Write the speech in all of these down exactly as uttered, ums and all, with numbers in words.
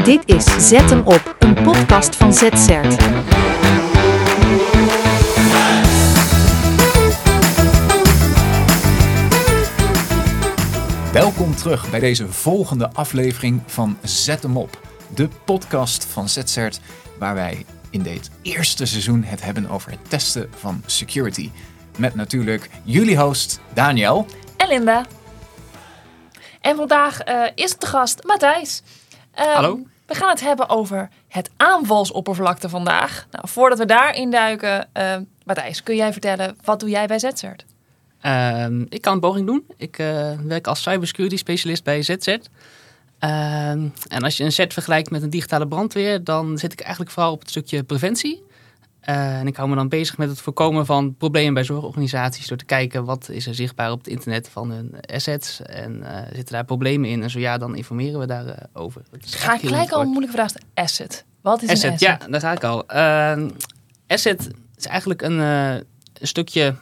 Dit is Zet hem op, een podcast van Z Z R T. Welkom terug bij deze volgende aflevering van Zet hem op, de podcast van Z Z R T, waar wij in dit eerste seizoen het hebben over het testen van security. Met natuurlijk jullie host Daniel. En Linda. En vandaag uh, is de gast Matthijs. Um, Hallo. We gaan het hebben over het aanvalsoppervlakte vandaag. Nou, voordat we daarin duiken, uh, Matthijs, kun jij vertellen, wat doe jij bij Z Z R T? Uh, ik kan een poging doen. Ik uh, werk als cybersecurity specialist bij Z Z R T. Uh, en als je een Z vergelijkt met een digitale brandweer, dan zit ik eigenlijk vooral op het stukje preventie. Uh, en ik hou me dan bezig met het voorkomen van problemen bij zorgorganisaties door te kijken wat is er zichtbaar op het internet van hun assets en uh, zitten daar problemen in. En zo ja, dan informeren we daarover. Uh, Ga ik gelijk al een moeilijke vraag stellen. Asset. Wat is asset, een asset? Ja, daar ga ik al. Uh, asset is eigenlijk een, uh, een stukje,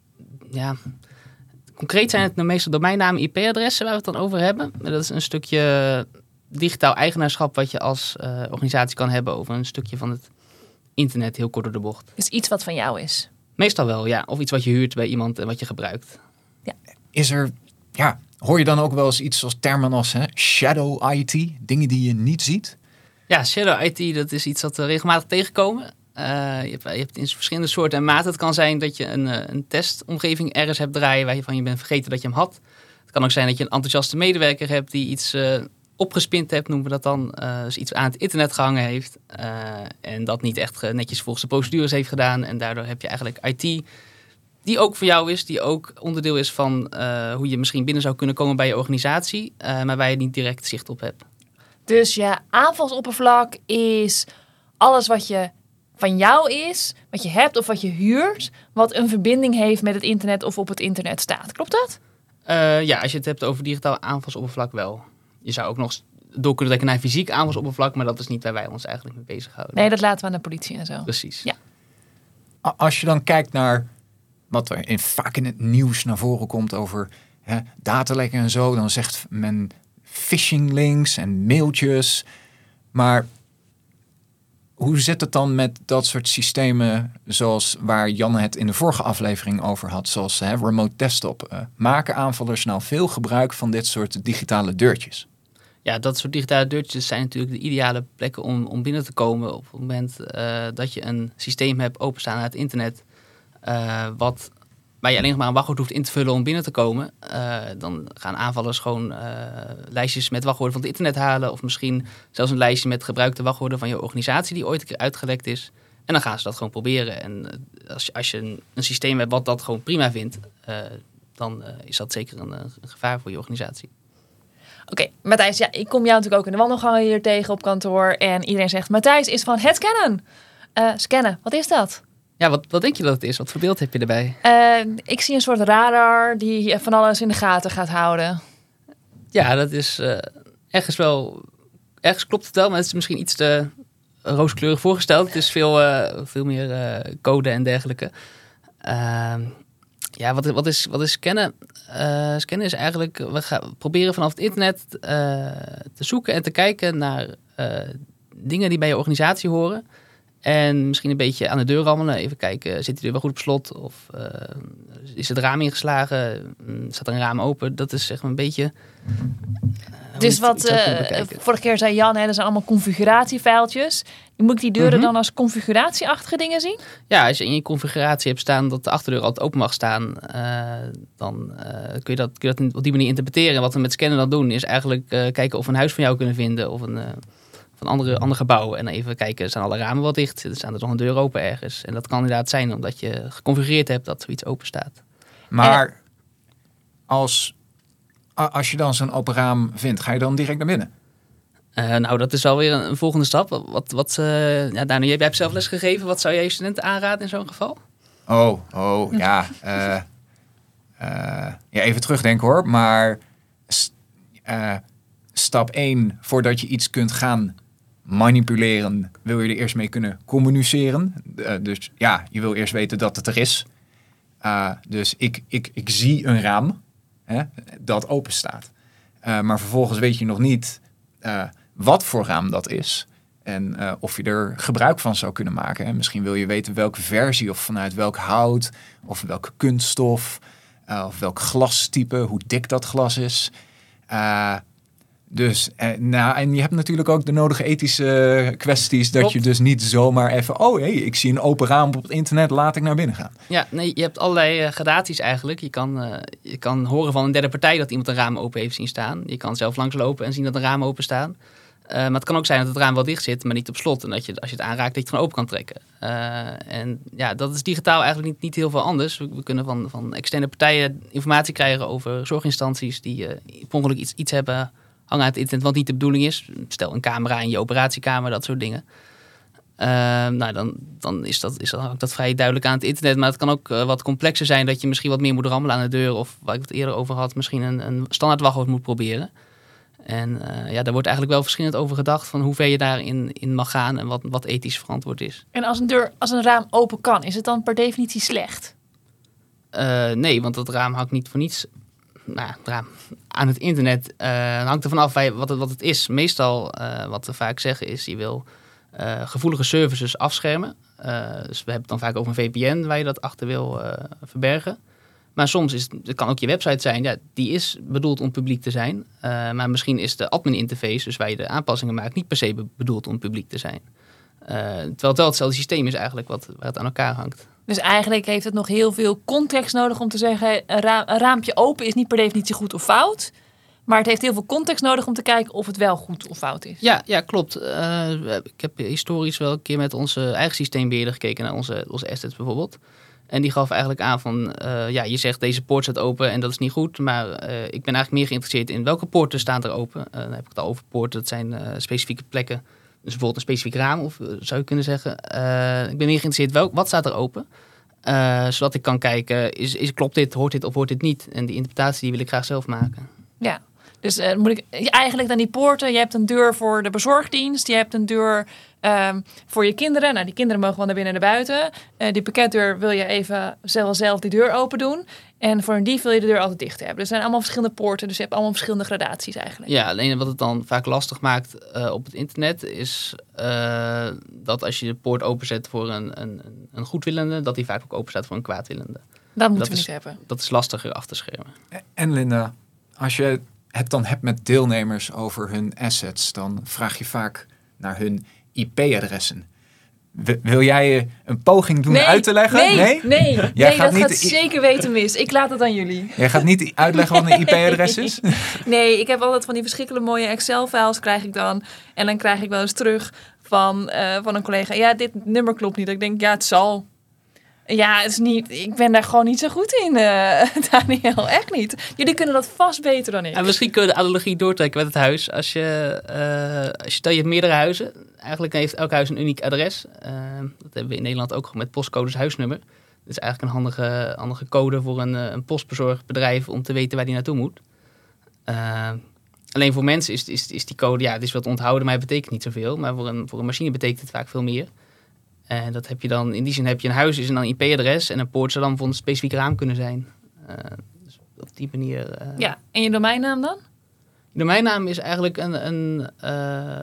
ja, concreet zijn het nou meestal domeinnamen I P-adressen waar we het dan over hebben. Dat is een stukje digitaal eigenaarschap wat je als uh, organisatie kan hebben over een stukje van het internet, heel kort door de bocht. Dus iets wat van jou is? Meestal wel, ja. Of iets wat je huurt bij iemand en wat je gebruikt. Ja. Is er, ja, hoor je dan ook wel eens iets als termen als hè, shadow I T, dingen die je niet ziet? Ja, shadow I T, dat is iets dat we regelmatig tegenkomen. Uh, je, hebt, je hebt in verschillende soorten en maten. Het kan zijn dat je een, een testomgeving ergens hebt draaien waarvan je bent vergeten dat je hem had. Het kan ook zijn dat je een enthousiaste medewerker hebt die iets uh, opgespind hebt, noemen we dat dan. Uh, dus iets aan het internet gehangen heeft. Uh, en dat niet echt netjes volgens de procedures heeft gedaan. En daardoor heb je eigenlijk I T die ook voor jou is. Die ook onderdeel is van uh, hoe je misschien binnen zou kunnen komen bij je organisatie. Uh, maar waar je niet direct zicht op hebt. Dus je aanvalsoppervlak is alles wat je van jou is, wat je hebt of wat je huurt, wat een verbinding heeft met het internet of op het internet staat. Klopt dat? Uh, ja, als je het hebt over digitaal aanvalsoppervlak wel. Je zou ook nog door kunnen trekken naar fysiek aanvalsoppervlak, maar dat is niet waar wij ons eigenlijk mee bezighouden. Nee, dat laten we aan de politie en zo. Precies. Ja. Als je dan kijkt naar wat er in, vaak in het nieuws naar voren komt over hè, datalekken en zo, dan zegt men phishing links en mailtjes. Maar hoe zit het dan met dat soort systemen zoals waar Janne het in de vorige aflevering over had, zoals hè, remote desktop? Uh, maken aanvallers nou veel gebruik van dit soort digitale deurtjes? Ja, dat soort digitale deurtjes zijn natuurlijk de ideale plekken om, om binnen te komen op het moment uh, dat je een systeem hebt openstaan aan het internet, uh, wat, waar je alleen nog maar een wachtwoord hoeft in te vullen om binnen te komen. Uh, dan gaan aanvallers gewoon uh, lijstjes met wachtwoorden van het internet halen, of misschien zelfs een lijstje met gebruikte wachtwoorden van je organisatie die ooit een keer uitgelekt is. En dan gaan ze dat gewoon proberen. En uh, als, je, als je een, een systeem hebt wat dat gewoon prima vindt, uh, dan uh, is dat zeker een, een gevaar voor je organisatie. Oké, okay, Matthijs, ja, ik kom jou natuurlijk ook in de wandelgangen hier tegen op kantoor. En iedereen zegt, Matthijs is van het scannen. Uh, scannen, wat is dat? Ja, wat, wat denk je dat het is? Wat voor beeld heb je erbij? Uh, ik zie een soort radar die van alles in de gaten gaat houden. Ja, dat is uh, ergens wel... Ergens klopt het wel, maar het is misschien iets te rooskleurig voorgesteld. Het is veel, uh, veel meer uh, code en dergelijke. Uh, ja, wat, wat, is, wat is scannen? Uh, scannen is eigenlijk... We gaan proberen vanaf het internet uh, te zoeken en te kijken naar uh, dingen die bij je organisatie horen. En misschien een beetje aan de deur rammelen. Even kijken, zit die deur wel goed op slot? Of uh, is het raam ingeslagen? Staat er een raam open? Dat is zeg maar een beetje... Uh, dus wat uh, vorige keer zei Jan, hè, dat zijn allemaal configuratiefijltjes. Moet ik die deuren mm-hmm. dan als configuratieachtige dingen zien? Ja, als je in je configuratie hebt staan dat de achterdeur altijd open mag staan, uh, dan uh, kun, je dat, kun je dat op die manier interpreteren. En wat we met scannen dan doen, is eigenlijk uh, kijken of we een huis van jou kunnen vinden of een... Uh, van andere, andere gebouwen. En dan even kijken, zijn alle ramen wel dicht? Staan er nog een deur open ergens? En dat kan inderdaad zijn omdat je geconfigureerd hebt dat zoiets open staat. Maar en... als, als je dan zo'n open raam vindt, ga je dan direct naar binnen? Uh, nou, dat is alweer een, een volgende stap. Wat, wat, uh, ja, Daniel, jij hebt zelf les gegeven. Wat zou jij je studenten aanraden in zo'n geval? Oh, oh, ja. uh, uh, ja, even terugdenken hoor. Maar uh, stap één, voordat je iets kunt gaan manipuleren, wil je er eerst mee kunnen communiceren. Uh, dus ja, je wil eerst weten dat het er is. Uh, dus ik, ik, ik zie een raam hè, dat open staat. Uh, maar vervolgens weet je nog niet uh, wat voor raam dat is. En uh, of je er gebruik van zou kunnen maken. Hè. Misschien wil je weten welke versie of vanuit welk hout of welke kunststof uh, of welk glastype, hoe dik dat glas is. Uh, dus, uh, nou, en je hebt natuurlijk ook de nodige ethische kwesties dat Klopt. je dus niet zomaar even, oh hé, hey, ik zie een open raam op het internet, laat ik naar binnen gaan. Ja, nee, je hebt allerlei uh, gradaties eigenlijk. Je kan, uh, je kan horen van een derde partij dat iemand een raam open heeft zien staan. Je kan zelf langslopen en zien dat een raam open staat. Uh, maar het kan ook zijn dat het raam wel dicht zit, maar niet op slot. En dat je, als je het aanraakt, dat je het gewoon open kan trekken. Uh, en ja, dat is digitaal eigenlijk niet, niet heel veel anders. We, we kunnen van, van externe partijen informatie krijgen over zorginstanties die uh, per ongeluk iets, iets hebben hangen aan het internet wat niet de bedoeling is. Stel een camera in je operatiekamer, dat soort dingen. Uh, nou, dan, dan is dat, is dat, dat vrij duidelijk aan het internet. Maar het kan ook uh, wat complexer zijn dat je misschien wat meer moet rammelen aan de deur. Of waar ik het eerder over had, misschien een, een standaard wachtwoord moet proberen. En uh, ja, daar wordt eigenlijk wel verschillend over gedacht van hoe ver je daarin in mag gaan en wat, wat ethisch verantwoord is. En als een deur, als een raam open kan, is het dan per definitie slecht? Uh, nee, want dat raam hangt niet voor niets nou, het raam aan het internet. Uh, het hangt er vanaf wat het, wat het is. Meestal, uh, wat we vaak zeggen is, je wil uh, gevoelige services afschermen. Uh, dus we hebben het dan vaak over een V P N waar je dat achter wil uh, verbergen. Maar soms is het, het kan ook je website zijn, ja, die is bedoeld om publiek te zijn. Uh, maar misschien is de admin interface, dus waar je de aanpassingen maakt, niet per se be- bedoeld om publiek te zijn. Uh, terwijl het wel hetzelfde systeem is eigenlijk wat, waar het aan elkaar hangt. Dus eigenlijk heeft het nog heel veel context nodig om te zeggen, een, ra- een raampje open is niet per definitie goed of fout. Maar het heeft heel veel context nodig om te kijken of het wel goed of fout is. Ja, ja klopt. Uh, ik heb historisch wel een keer met onze eigen systeembeheerder gekeken naar onze, onze assets bijvoorbeeld. En die gaf eigenlijk aan van, uh, ja, je zegt deze poort staat open en dat is niet goed. Maar uh, ik ben eigenlijk meer geïnteresseerd in welke poorten staan er open. Uh, dan heb ik het al over poorten, dat zijn uh, specifieke plekken. Dus bijvoorbeeld een specifiek raam, of uh, zou je kunnen zeggen. Uh, ik ben meer geïnteresseerd, welk, wat staat er open? Uh, zodat ik kan kijken, is, is, klopt dit, hoort dit of hoort dit niet? En die interpretatie die wil ik graag zelf maken. Ja, dus uh, moet ik eigenlijk dan die poorten. Je hebt een deur voor de bezorgdienst. Je hebt een deur um, voor je kinderen. Nou, die kinderen mogen wel naar binnen en naar buiten. Uh, die pakketdeur wil je even zelf, zelf die deur open doen. En voor een dief wil je de deur altijd dicht hebben. Er zijn allemaal verschillende poorten. Dus je hebt allemaal verschillende gradaties eigenlijk. Ja, alleen wat het dan vaak lastig maakt uh, op het internet is uh, dat als je de poort openzet voor een, een, een goedwillende, dat die vaak ook open staat voor een kwaadwillende. Dat moeten dat we is, niet hebben. Dat is lastiger af te schermen. En Linda, als je het dan hebt met deelnemers over hun assets, dan vraag je vaak naar hun I P-adressen. Wil jij een poging doen nee, uit te leggen? Nee, nee, nee, Jij nee gaat dat niet gaat I- zeker weten mis. Ik laat het aan jullie. Jij gaat niet uitleggen wat een I P-adres is? Nee, ik heb altijd van die verschrikkelijke mooie Excel-files krijg ik dan. En dan krijg ik wel eens terug van, uh, van een collega. Ja, dit nummer klopt niet. Ik denk, ja, het zal. Ja, het is niet, ik ben daar gewoon niet zo goed in, uh, Daniel. Echt niet. Jullie kunnen dat vast beter dan ik. En misschien kun je de analogie doortrekken met het huis. Als je, uh, als je stel je hebt meerdere huizen. Eigenlijk heeft elk huis een uniek adres. Uh, dat hebben we in Nederland ook met postcodes huisnummer. Dat is eigenlijk een handige, handige code voor een, een postbezorgbedrijf om te weten waar die naartoe moet. Uh, alleen voor mensen is, is, is die code, ja, het is wat onthouden, maar het betekent niet zoveel. Maar voor een, voor een machine betekent het vaak veel meer. En dat heb je dan, in die zin heb je een huis, is een I P-adres en een poort zou dan voor een specifiek raam kunnen zijn. Uh, dus op die manier. Uh, ja, en je domeinnaam dan? Je domeinnaam is eigenlijk een, een uh,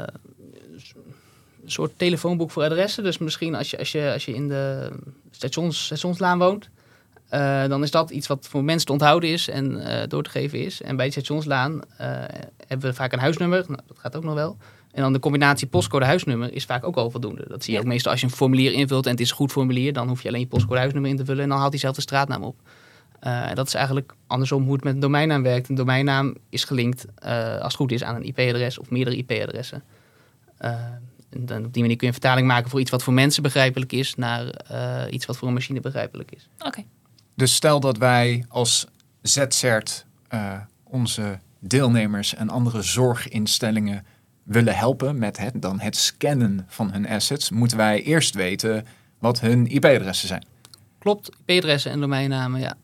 soort telefoonboek voor adressen. Dus misschien als je, als je, als je in de stations, stationslaan woont, uh, dan is dat iets wat voor mensen te onthouden is en uh, door te geven is. En bij de stationslaan uh, hebben we vaak een huisnummer, nou, dat gaat ook nog wel. En dan de combinatie postcode-huisnummer is vaak ook al voldoende. Dat zie je ja. ook meestal als je een formulier invult en het is een goed formulier, dan hoef je alleen je postcode-huisnummer in te vullen en dan haalt hij zelf de straatnaam op. Uh, dat is eigenlijk andersom hoe het met een domeinnaam werkt. Een domeinnaam is gelinkt, uh, als het goed is, aan een I P-adres of meerdere I P-adressen. Uh, en dan op die manier kun je een vertaling maken voor iets wat voor mensen begrijpelijk is naar uh, iets wat voor een machine begrijpelijk is. Oké. Okay. Dus stel dat wij als Z C E R T uh, onze deelnemers en andere zorginstellingen willen helpen met het, dan het scannen van hun assets, moeten wij eerst weten wat hun I P-adressen zijn. Klopt, I P-adressen en domeinnamen, ja.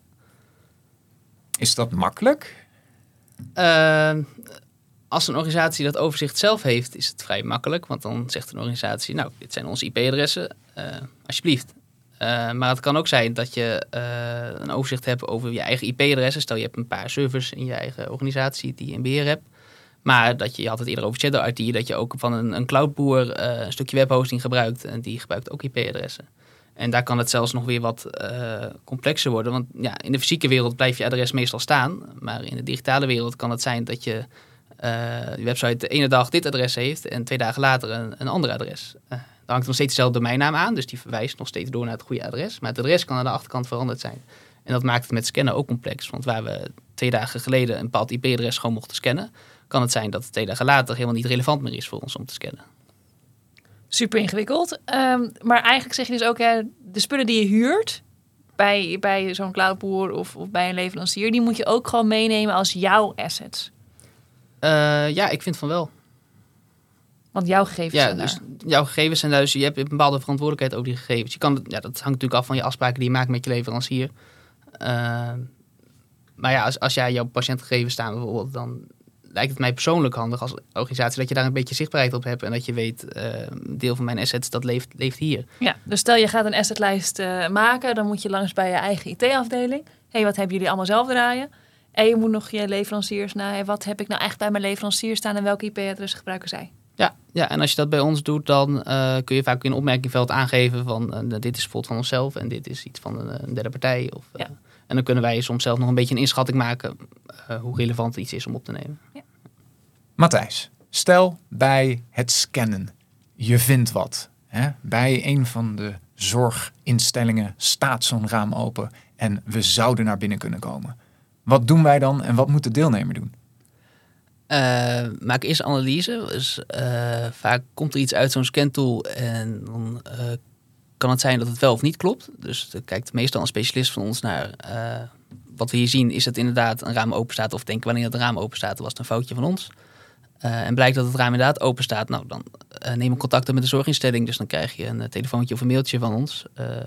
Is dat makkelijk? Uh, als een organisatie dat overzicht zelf heeft, is het vrij makkelijk. Want dan zegt een organisatie, nou, dit zijn onze I P-adressen, uh, alsjeblieft. Uh, maar het kan ook zijn dat je uh, een overzicht hebt over je eigen I P-adressen. Stel, je hebt een paar servers in je eigen organisatie die je in beheer hebt. Maar dat je, je had het eerder over Shadow I T, dat je ook van een, een cloudboer uh, een stukje webhosting gebruikt. En die gebruikt ook I P-adressen. En daar kan het zelfs nog weer wat uh, complexer worden. Want ja, in de fysieke wereld blijft je adres meestal staan. Maar in de digitale wereld kan het zijn dat je uh, je website de ene dag dit adres heeft en twee dagen later een, een ander adres. Uh, dan hangt nog steeds dezelfde domeinnaam aan, dus die verwijst nog steeds door naar het goede adres. Maar het adres kan aan de achterkant veranderd zijn. En dat maakt het met scannen ook complex. Want waar we twee dagen geleden een bepaald I P-adres gewoon mochten scannen, kan het zijn dat het twee dagen later helemaal niet relevant meer is voor ons om te scannen. Super ingewikkeld. Um, maar eigenlijk zeg je dus ook, hè, de spullen die je huurt bij, bij zo'n cloudboer of, of bij een leverancier, die moet je ook gewoon meenemen als jouw assets. Uh, ja, ik vind van wel. Want jouw gegevens ja, zijn dus daar. jouw gegevens zijn dus, je hebt een bepaalde verantwoordelijkheid over die gegevens. Je kan, ja, dat hangt natuurlijk af van je afspraken die je maakt met je leverancier. Uh, maar ja, als, als jij jouw patiëntgegevens staan bijvoorbeeld, dan lijkt het mij persoonlijk handig als organisatie dat je daar een beetje zichtbaarheid op hebt en dat je weet, uh, deel van mijn assets, dat leeft, leeft hier. Ja, dus stel je gaat een assetlijst uh, maken, dan moet je langs bij je eigen I T-afdeling. Hé, hey, wat hebben jullie allemaal zelf draaien? En je moet nog je leveranciers naar, hey, wat heb ik nou echt bij mijn leverancier staan en welke I P-adressen gebruiken zij? Ja, ja, en als je dat bij ons doet, dan uh, kun je vaak in een opmerkingveld aangeven van uh, dit is bijvoorbeeld van onszelf en dit is iets van een, een derde partij. Of, uh, ja. En dan kunnen wij soms zelf nog een beetje een inschatting maken uh, hoe relevant iets is om op te nemen. Ja. Matthijs, stel bij het scannen, je vindt wat. Hè? Bij een van de zorginstellingen staat zo'n raam open en we zouden naar binnen kunnen komen. Wat doen wij dan en wat moet de deelnemer doen? Uh, maak eerst analyse. Dus, uh, vaak komt er iets uit zo'n scantool en dan uh, kan het zijn dat het wel of niet klopt. Dus er kijkt meestal een specialist van ons naar uh, wat we hier zien. Is het inderdaad een raam open staat of denken wanneer het raam open staat, was het een foutje van ons. Uh, en blijkt dat het raam inderdaad open staat, nou dan uh, neem ik contact op met de zorginstelling. Dus dan krijg je een uh, telefoontje of een mailtje van ons. Uh, uh,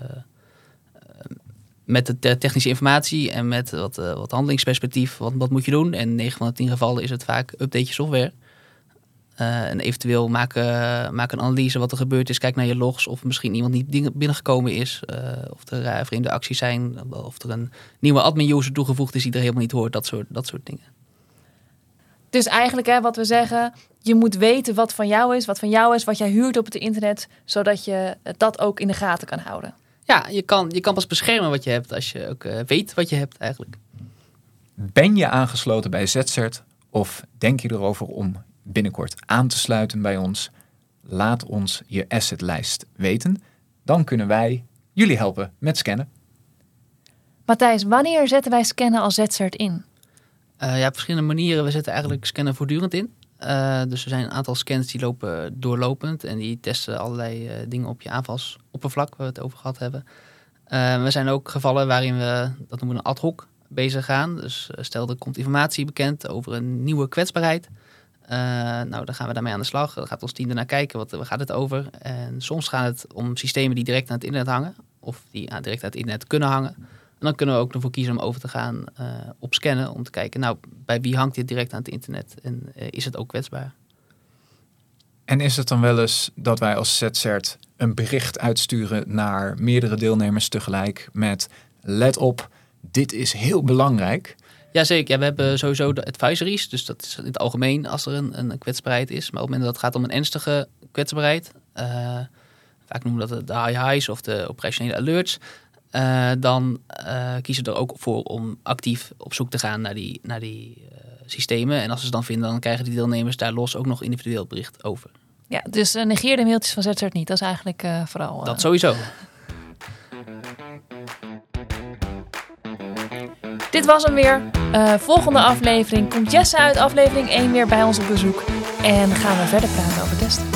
met de te- technische informatie en met wat, uh, wat handelingsperspectief. Wat, wat moet je doen? En negen van de tien gevallen is het vaak update je software. Uh, en eventueel maak, uh, maak een analyse wat er gebeurd is. Kijk naar je logs of misschien iemand niet binnengekomen is. Uh, of er uh, vreemde acties zijn. Of er een nieuwe admin-user toegevoegd is die er helemaal niet hoort. Dat soort, dat soort dingen. Dus eigenlijk, hè, wat we zeggen, je moet weten wat van jou is, wat van jou is, wat jij huurt op het internet, zodat je dat ook in de gaten kan houden. Ja, je kan, je kan pas beschermen wat je hebt als je ook uh, weet wat je hebt eigenlijk. Ben je aangesloten bij ZCert of denk je erover om binnenkort aan te sluiten bij ons? Laat ons je assetlijst weten. Dan kunnen wij jullie helpen met scannen. Matthijs, wanneer zetten wij scannen als ZCert in? Uh, ja, op verschillende manieren. We zetten eigenlijk scannen voortdurend in. Uh, dus er zijn een aantal scans die lopen doorlopend en die testen allerlei uh, dingen op je aanvalsoppervlak, waar we het over gehad hebben. Uh, er zijn ook gevallen waarin we, dat noemen we een ad hoc, bezig gaan. Dus uh, stel er komt informatie bekend over een nieuwe kwetsbaarheid. Uh, nou, dan gaan we daarmee aan de slag. Dan gaat ons team ernaar kijken, wat, waar gaat het over? En soms gaat het om systemen die direct aan het internet hangen, of die uh, direct aan het internet kunnen hangen. En dan kunnen we ook ervoor kiezen om over te gaan uh, op scannen. Om te kijken, nou, bij wie hangt dit direct aan het internet? En uh, is het ook kwetsbaar? En is het dan wel eens dat wij als ZCert een bericht uitsturen naar meerdere deelnemers tegelijk met let op, dit is heel belangrijk? Jazeker, ja, we hebben sowieso de advisories. Dus dat is in het algemeen als er een, een kwetsbaarheid is. Maar op het moment dat het gaat om een ernstige kwetsbaarheid, uh, vaak noemen we dat de high highs of de operationele alerts. Uh, dan uh, kiezen we er ook voor om actief op zoek te gaan naar die, naar die uh, systemen. En als ze het dan vinden, dan krijgen die deelnemers daar los ook nog individueel bericht over. Ja, dus uh, negeer de mailtjes van ZCert niet. Dat is eigenlijk uh, vooral... Uh... Dat sowieso. Dit was hem weer. Uh, volgende aflevering komt Jesse uit aflevering één weer bij ons op bezoek. En gaan we verder praten over testen.